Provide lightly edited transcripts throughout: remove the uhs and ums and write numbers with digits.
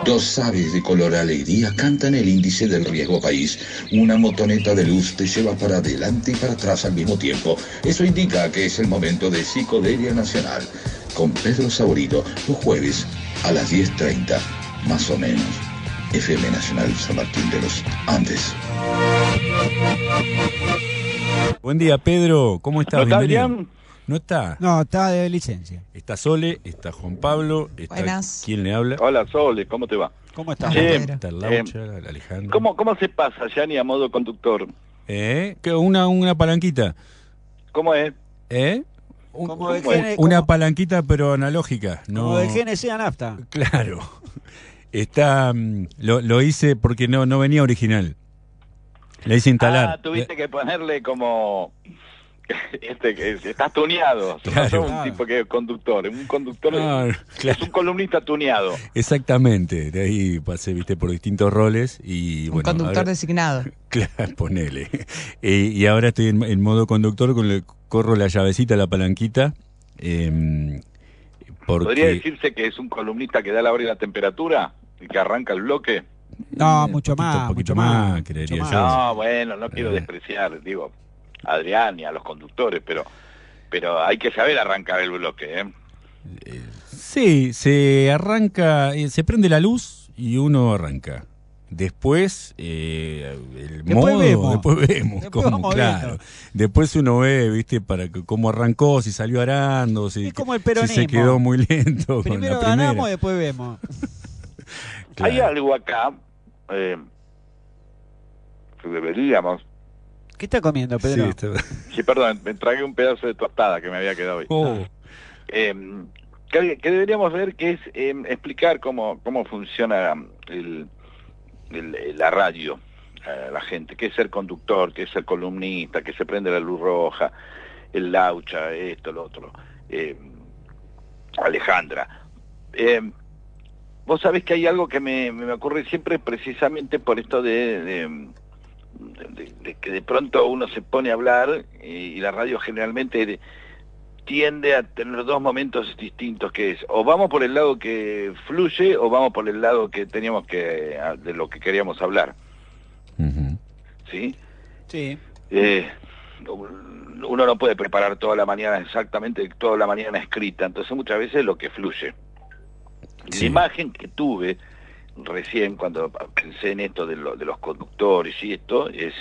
Dos aves de color alegría cantan el índice del riesgo país. Una motoneta de luz te lleva para adelante y para atrás al mismo tiempo. Eso indica que es el momento de Psicodelia Nacional. Con Pedro Saborito, los jueves a las 10:30, más o menos. FM Nacional San Martín de los Andes. Buen día, Pedro. ¿Cómo estás? ¿No está Bienvenido. Adrián? ¿No está? No, está de licencia. Está Sole, está Juan Pablo, está Buenas. ¿quién le habla? Hola, Sole, ¿cómo te va? ¿Cómo estás? Está Laucha, Alejandro. ¿Cómo se pasa, Yani, a modo conductor? ¿Que una palanquita? ¿Cómo es? Como de ¿Cómo es? Gene- Una como- palanquita pero analógica. No. Como de GNC a nafta. Claro. Está, lo hice porque no venía original. Le hice instalar. Ah, tuviste que ponerle como... que estás tuneado. Claro. No sos un tipo que es conductor. Un conductor No, es claro. un columnista tuneado. Exactamente. De ahí pasé, viste, por distintos roles y Un bueno. conductor ahora- designado. Claro, ponele. Y ahora estoy en modo conductor, corro la llavecita, la palanquita. Porque... ¿Podría decirse que es un columnista que da la hora y la temperatura? Y que arranca el bloque. No, mucho más. poquito más, creería mucho yo. más. No, bueno, no quiero despreciar, digo, a Adrián y a los conductores, pero hay que saber arrancar el bloque, ¿eh? Sí, se arranca, se prende la luz y uno arranca. Después, el Después modo, vemos. después vemos, Después cómo, vamos claro. viendo. Después uno ve, viste, cómo arrancó, si salió arando, si, Es como el si se peronismo. quedó muy lento con Primero la primera. ganamos y después vemos. Claro. Hay algo acá que deberíamos... ¿Qué está comiendo, Sí, Pedro? Sí, perdón, me tragué un pedazo de tostada que me había quedado hoy. Oh, Que deberíamos ver, que es explicar cómo funciona la radio a la gente, qué es ser conductor, qué es ser columnista, que se prende la luz roja, el laucha, esto, lo otro. Alejandra, vos sabés que hay algo que me ocurre siempre precisamente por esto de que de pronto uno se pone a hablar y la radio generalmente tiende a tener dos momentos distintos, que es o vamos por el lado que fluye o vamos por el lado que teníamos de lo que queríamos hablar, ujú. ¿sí? Sí. Uno no puede preparar toda la mañana exactamente toda la mañana escrita, entonces muchas veces lo que fluye. Sí. La imagen que tuve recién cuando pensé en esto de los conductores y esto es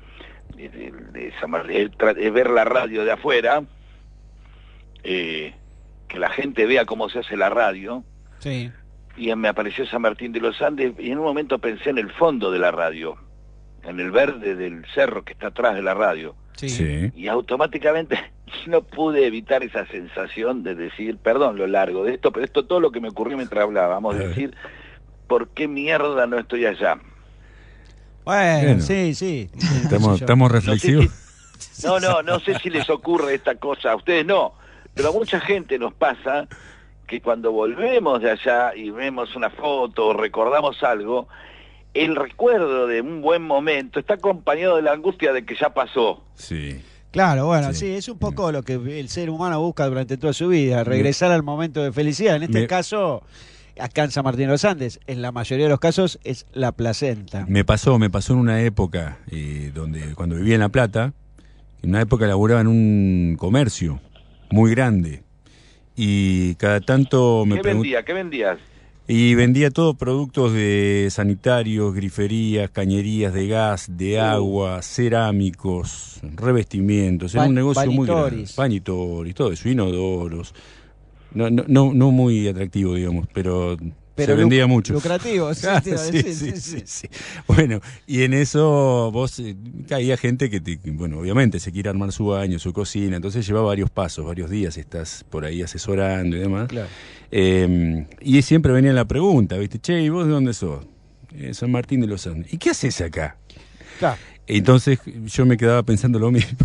es ver la radio de afuera, que la gente vea cómo se hace la radio, Sí. y me apareció San Martín de los Andes y en un momento pensé en el fondo de la radio, en el verde del cerro que está atrás de la radio, Sí. Sí. y automáticamente no pude evitar esa sensación de decir, perdón lo largo de esto, pero esto todo lo que me ocurrió mientras hablábamos, decir, ¿por qué mierda no estoy allá? Bueno, sí, sí. Estamos No sé reflexivos. si- no sé si les ocurre esta cosa, a ustedes no, pero a mucha gente nos pasa que cuando volvemos de allá y vemos una foto o recordamos algo, el recuerdo de un buen momento está acompañado de la angustia de que ya pasó. Sí. Claro, bueno, Sí. sí, es un poco lo que el ser humano busca durante toda su vida, regresar al momento de felicidad. En este caso, acá en San Martín de los Andes, en la mayoría de los casos, es la placenta. Me pasó en una época donde cuando vivía en La Plata, en una época laburaba en un comercio muy grande y cada tanto me preguntaba. ¿Qué vendías? Y vendía todos productos de sanitarios, griferías, cañerías de gas, de agua, cerámicos, revestimientos. Era un negocio muy grande. Panitoris. Panitoris, todo eso, inodoros. No muy atractivo, digamos, pero se vendía mucho. Lucrativo, sí, Ah, te iba a sí, decir, sí. Bueno, y en eso vos caía gente que, bueno, obviamente se quiere armar su baño, su cocina, entonces lleva varios pasos, varios días, estás por ahí asesorando y demás. Claro. Y siempre venía la pregunta, ¿viste? Che, ¿y vos de dónde sos? San Martín de los Andes. ¿Y qué haces acá? Claro. Entonces yo me quedaba pensando lo mismo.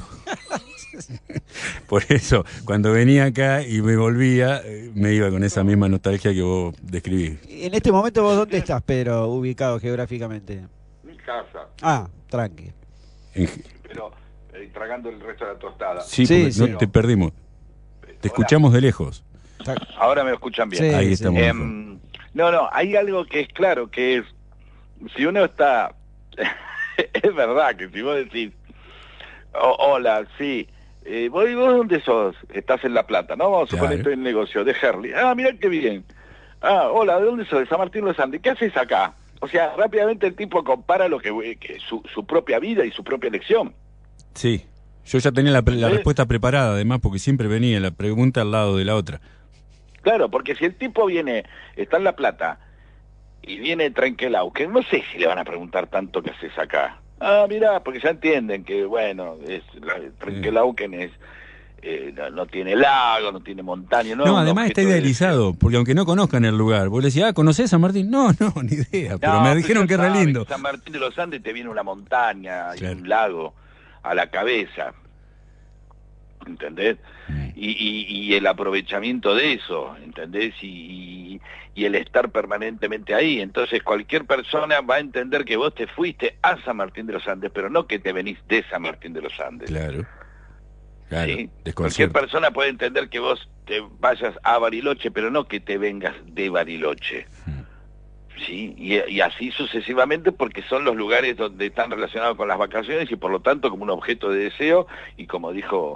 Por eso, cuando venía acá y me volvía, me iba con esa misma nostalgia que vos describís. En este momento, ¿vos dónde estás, Pedro, ubicado geográficamente? Mi casa, Ah, tranqui. pero tragando el resto de la tostada. Sí, Sí, porque sí. no te perdimos. Te escuchamos de lejos. Ahora me escuchan bien. Sí, Ahí sí. estamos. Em, No, hay algo que es claro, que es, si uno está, es verdad que si vos decís, hola, sí, ¿vos dónde sos? Estás en La Plata, ¿no? Vamos a suponer estoy en el negocio de Herli. Ah, mirá qué bien. Ah, hola, ¿de dónde sos? De San Martín de los Andes. ¿Qué haces acá? O sea, rápidamente el tipo compara lo que su propia vida y su propia elección. Sí, yo ya tenía la respuesta preparada, además, porque siempre venía la pregunta al lado de la otra. Claro, porque si el tipo está en La Plata, y viene Trenquelau, que no sé si le van a preguntar tanto qué haces acá. Ah, mirá, porque ya entienden que, bueno, Trenquelauquen es... no tiene lago, no tiene montaña. No, además está idealizado, porque aunque no conozcan el lugar, vos le decís, ¿conocés San Martín? No, ni idea, pero me dijeron que es re lindo. San Martín de los Andes te viene una montaña y un lago a la cabeza, ¿entendés? Y el aprovechamiento de eso, ¿entendés? Y el estar permanentemente ahí. Entonces cualquier persona va a entender que vos te fuiste a San Martín de los Andes, pero no que te venís de San Martín de los Andes. Claro. ¿Sí? Cualquier persona puede entender que vos te vayas a Bariloche, pero no que te vengas de Bariloche. ¿Sí? Y así sucesivamente, porque son los lugares donde están relacionados con las vacaciones y por lo tanto como un objeto de deseo y como dijo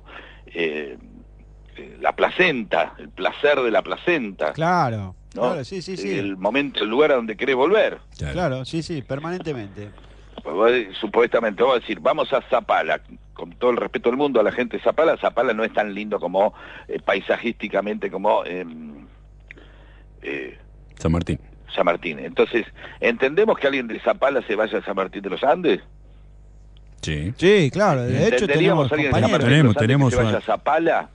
la placenta, el placer de la placenta. Claro, ¿no? Claro, sí. El momento, el lugar a donde querés volver. Claro, sí, permanentemente. Supuestamente, vamos a decir, vamos a Zapala, con todo el respeto del mundo a la gente de Zapala. Zapala no es tan lindo como paisajísticamente como San Martín. San Martín. Entonces, ¿entendemos que alguien de Zapala se vaya a San Martín de los Andes? Sí, claro, de hecho tenemos a alguien de San Martín de los Andes que se vaya a Zapala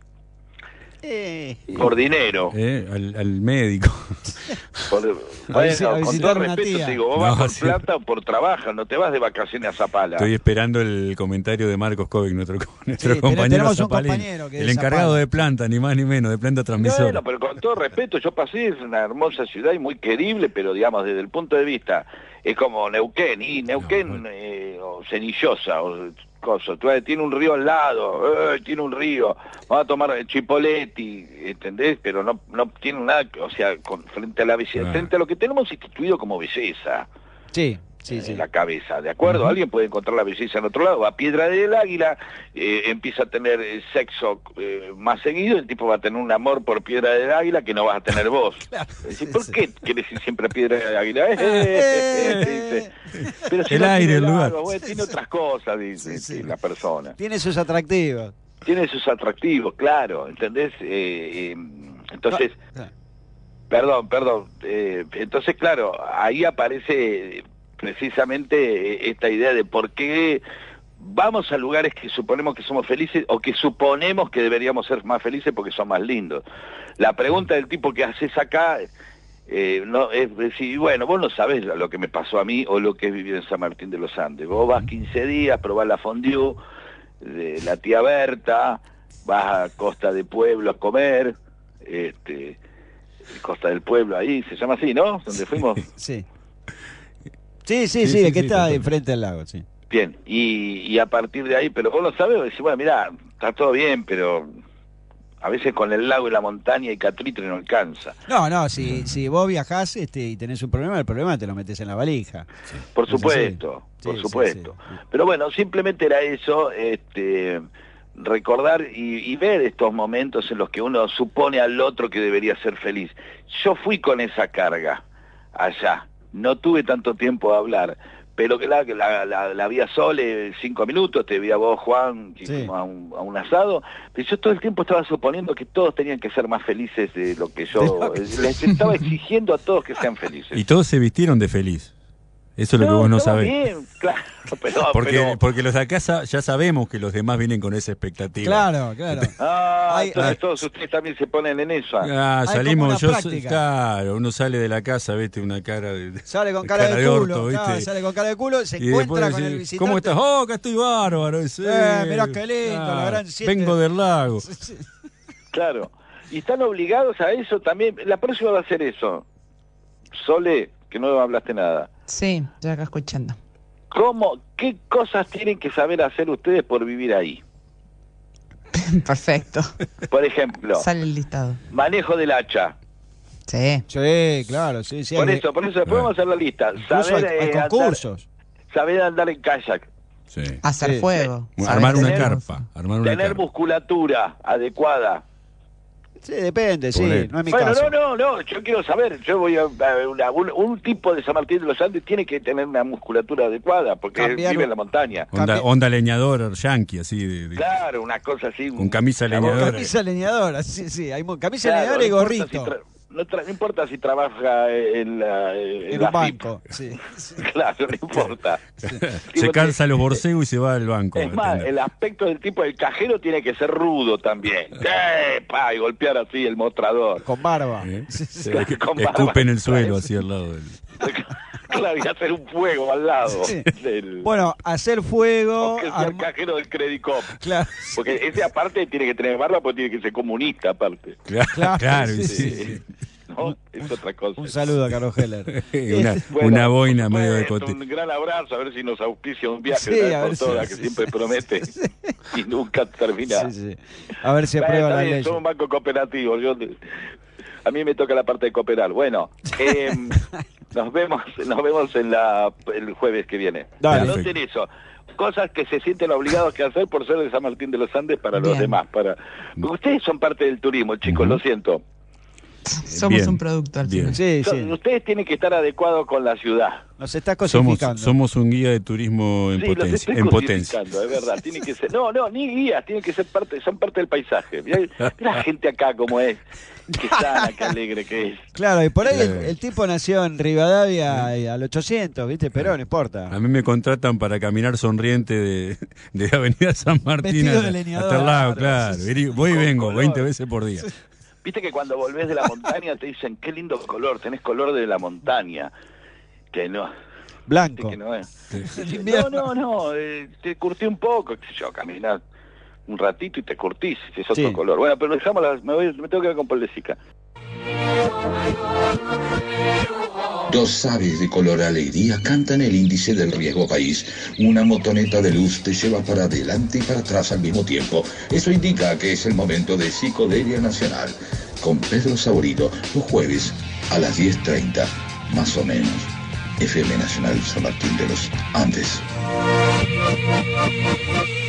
por dinero, al médico. Con todo respeto te digo, vos vas por plata o por trabajo, no te vas de vacaciones a Zapala. Estoy esperando el comentario de Marcos Kovic, nuestro compañero zapalín, el encargado de planta, ni más ni menos, de planta transmisora. Bueno, pero con todo respeto, yo pasé, es una hermosa ciudad y muy querible, pero digamos, desde el punto de vista, es como Neuquén, o Cenillosa, o cosas. Tiene un río al lado, tiene un río, vamos a tomar Chipoleti, ¿entendés? Pero no tiene nada, o sea, frente a la belleza, frente a lo que tenemos instituido como belleza. Sí. En la cabeza, ¿de acuerdo? Alguien puede encontrar la belleza en otro lado, va a Piedra del Águila, empieza a tener sexo más seguido, el tipo va a tener un amor por Piedra del Águila que no vas a tener vos. Claro, ¿por qué querés ir siempre a Piedra del Águila? Dice. Pero si el no aire, el lugar. Tiene otras cosas, dice la persona. Tiene sus atractivos. Tiene sus atractivos, claro, ¿entendés? Entonces... Perdón. Entonces, claro, ahí aparece... precisamente esta idea de por qué vamos a lugares que suponemos que somos felices o que suponemos que deberíamos ser más felices porque son más lindos. La pregunta del tipo que haces acá no es decir, bueno, vos no sabés lo que me pasó a mí o lo que es vivir en San Martín de los Andes. Vos vas 15 días, probás la fondue de la tía Berta, vas a Costa de Pueblo a comer, Costa del Pueblo ahí, se llama así, ¿no? Donde fuimos. Sí, el que está enfrente al lago, sí. Bien, y a partir de ahí, pero vos lo sabés, decís, bueno, mirá, está todo bien, pero a veces con el lago y la montaña y Catritre no alcanza. No, si vos viajás y tenés un problema, el problema te lo metes en la valija. Sí. Por supuesto. Sí. Pero bueno, simplemente era eso, recordar y ver estos momentos en los que uno supone al otro que debería ser feliz. Yo fui con esa carga allá. No tuve tanto tiempo de hablar, pero que la vi a Sole 5 minutos, te vi a vos, Juan, a un asado, pero yo todo el tiempo estaba suponiendo que todos tenían que ser más felices de lo que yo... Les estaba exigiendo a todos que sean felices. Y todos se vistieron de feliz. Eso es lo que vos no sabés. Bien, claro, porque los de acá ya sabemos que los demás vienen con esa expectativa. Claro. Entonces todos ustedes también se ponen en eso. Salimos, uno sale de la casa, viste, una cara de... Sale con cara de culo, sale con cara de culo, se encuentra con el visitante. ¿Cómo estás? Acá estoy bárbaro. Mirá qué lindo, la gran siete. Vengo del lago. Claro, y están obligados a eso también. La próxima va a ser eso. Sole, que no hablaste nada. Sí, estoy acá escuchando. ¿Qué cosas tienen que saber hacer ustedes por vivir ahí? Perfecto. Por ejemplo, sale el listado. Manejo del hacha. Sí. Sí, claro, sí. Por eso, después vamos a hacer la lista. Incluso hay concursos. Saber andar en kayak. Sí. Hacer fuego. Armar una tener- carpa. Tener musculatura adecuada. Sí, depende, sí, Ponele. no es mi Bueno, caso. no, yo quiero saber, yo voy a un tipo de San Martín de los Andes tiene que tener una musculatura adecuada, porque Cambiar vive un- en la montaña. Onda leñador yankee, así. Claro, una cosa así. Con camisa una leñadora. Camisa leñadora, sí, hay camisa Claro, leñadora y no importa gorrito. no importa si trabaja en En la un banco, sí. Claro, no importa. Se cansa los borcegos y se va al banco. Es más, el aspecto del tipo del cajero tiene que ser rudo también. Y golpear así el mostrador. Con barba. Con barba. Escupe en el suelo, así al lado del... Claro, y hacer un fuego al lado. Sí. Del... Bueno, hacer fuego. Aunque sea el cajero del Credit Cop. Claro. Porque ese aparte tiene que tener barba porque tiene que ser comunista aparte. Claro, sí, sí. ¿No? Es otra cosa. Un saludo a Carlos Heller. Una boina por medio de supuesto, cote. un gran abrazo, a ver si nos auspicia un viaje Sí, una vez a por ver todas, si- que siempre promete y nunca termina. Sí. A ver si aprueba la ley. Somos un banco cooperativo, a mí me toca la parte de cooperar. Bueno, nos vemos el jueves que viene. Dale. Anoten eso. Cosas que se sienten obligados que hacer por ser de San Martín de los Andes para los Bien. demás. Porque ustedes son parte del turismo, chicos, lo siento. Somos Bien, un producto al bien. final. Sí. Ustedes tienen que estar adecuados con la ciudad. Nos está Somos, cosificando. somos un guía de turismo en Sí, los potencia. estoy En potencia. cosificando, es verdad. Tiene que ser, no, ni guías, tienen que ser son parte del paisaje. Mirá la gente acá como es, que sana, que alegre que es. Claro, y por ahí Claro. el tipo nació en Rivadavia al 800, ¿viste? Pero no importa. A mí me contratan para caminar sonriente de Avenida San Martín Vestido de leñador. hasta el lado, Claro, claro. Voy y Con vengo color. 20 veces por día. Viste que cuando volvés de la montaña te dicen, qué lindo color, tenés color de la montaña. Que no, Blanco. que no es. El No, invierno. te curtí un poco, qué sé yo, caminar un ratito y te curtís, es otro Sí. color. Bueno, pero dejamos me tengo que ver con Paul de Sica. Dos aves de color alegría cantan el índice del riesgo país. Una motoneta de luz te lleva para adelante y para atrás al mismo tiempo. Eso indica que es el momento de Psicodelia Nacional. Con Pedro Saborido, los jueves a las 10:30, más o menos. FM Nacional San Martín de los Andes.